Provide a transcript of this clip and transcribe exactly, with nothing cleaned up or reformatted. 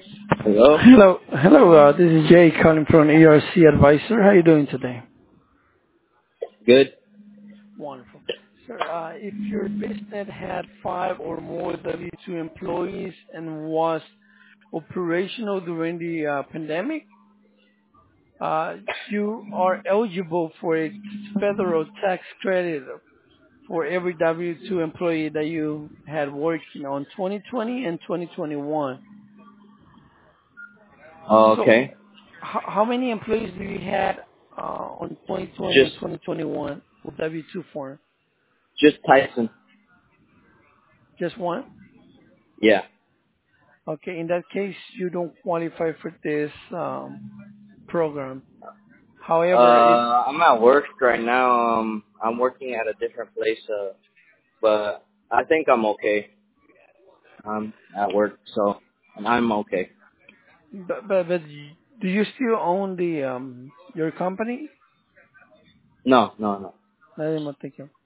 Hello? Hello. Hello, uh, this is Jay calling from E R C Advisor. How are you doing today? Good. Wonderful. Sir, uh, if your business had five or more W two employees and was operational during the uh, pandemic, uh, you are eligible for a federal tax credit for every W two employee that you had working on twenty twenty and twenty twenty-one. So Okay. how, how many employees do you had uh, on twenty twenty Just and twenty twenty-one with W two form? just Tyson. Just one? Yeah. Okay, in that case, you don't qualify for this um, program. However, if Uh I'm at work right now. Um I'm working at a different place, uh but I think I'm okay. I'm at work, so I'm okay. but, but, but do you still own the um, your company? No, no, no. I didn't think you.